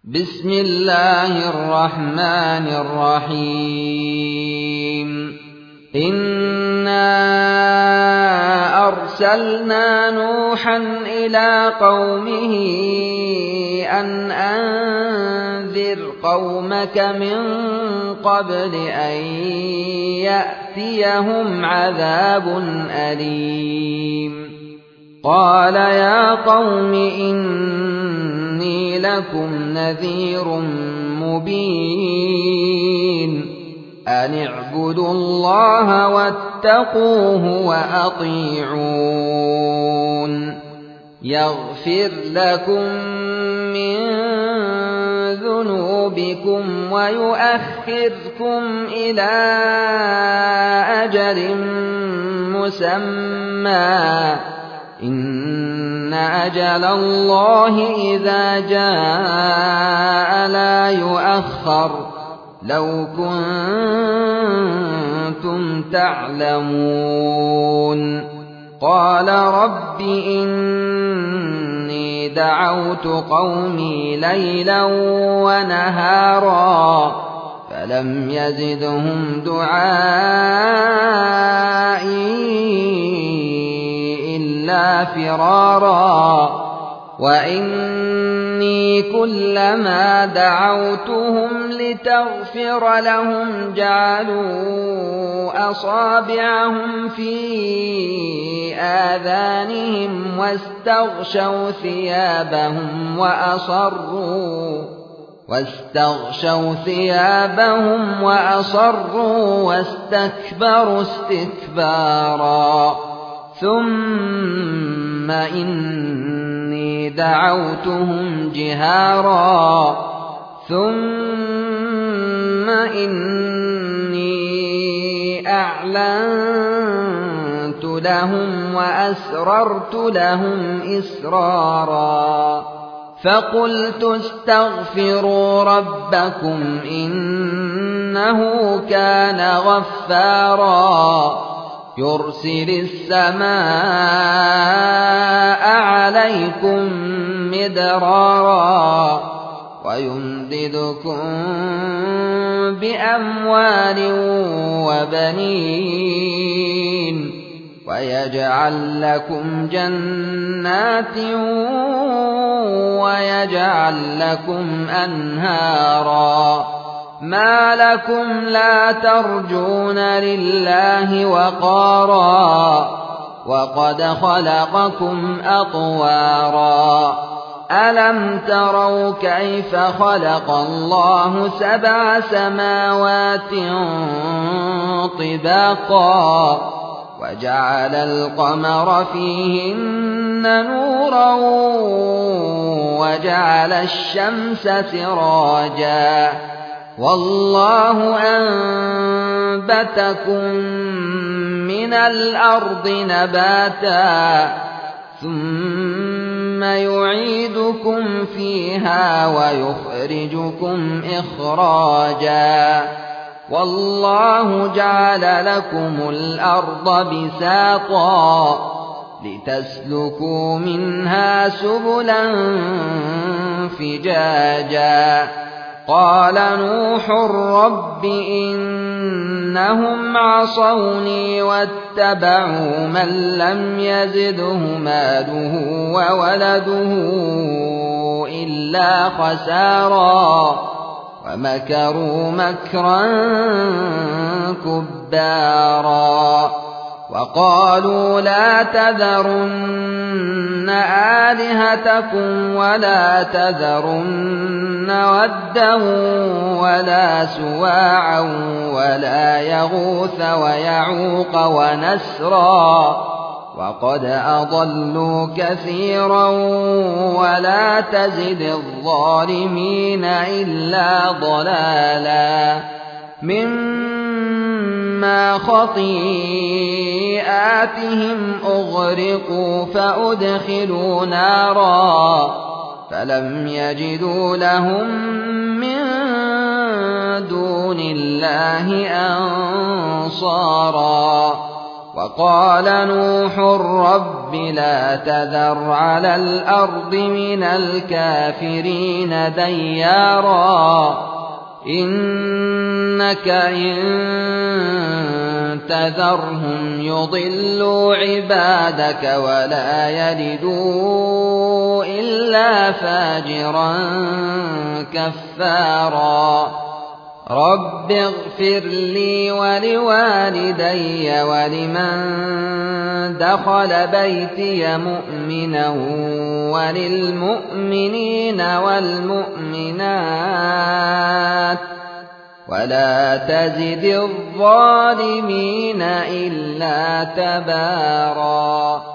بسم الله الرحمن الرحيم إنا أرسلنا نوحا إلى قومه أن أنذر قومك من قبل أن يأتيهم عذاب أليم قال يا قوم إني لكم نذير مبين أن اعبدوا الله واتقوه وأطيعون يغفر لكم من ذنوبكم ويؤخركم إلى أجل مسمى إن أجل الله إذا جاء لا يؤخر لو كنتم تعلمون قال رب إني دعوت قومي ليلا ونهارا فلم يزدهم دعائي إلا فرارا وإني كلما دعوتهم لتغفر لهم جعلوا أصابعهم في آذانهم واستغشوا ثيابهم وأصروا واستكبروا استكبارا ثم إني دعوتهم جهارا ثم إني أعلنت لهم وأسررت لهم إسرارا فقلت استغفروا ربكم إنه كان غفارا يرسل السماء عليكم مدرارا ويمددكم بأموال وبنين ويجعل لكم جنات ويجعل لكم أنهارا ما لكم لا ترجون لله وقارا وقد خلقكم أطوارا ألم تروا كيف خلق الله 7 سماوات طباقا وجعل القمر فيهن نورا وجعل الشمس سراجا والله أنبتكم من الأرض نباتا ثم يعيدكم فيها ويخرجكم إخراجا والله جعل لكم الأرض بساطا لتسلكوا منها سبلا فجاجا قال نوح رب إنهم عصوني واتبعوا من لم يزده ماله وولده إلا خسارا ومكروا مكرا كبارا وقالوا لا تذرن آلهتكم ولا تذرن ودا ولا سواعا ولا يغوث ويعوق ونسرا وقد أضلوا كثيرا ولا تزد الظالمين إلا ضلالا مما خطيئاتهم أغرقوا فأدخلوا نارا فلم يجدوا لهم من دون الله أنصارا وقال نوح رب لا تذر على الأرض من الكافرين ديارا إنك إن تذرهم يضلوا عبادك ولا يلدوا إلا فاجرا كفارا رب اغفر لي ولوالدي ولمن دخل بيتي مؤمنا وللمؤمنين والمؤمنات ولا تزد الظالمين إلا تبارا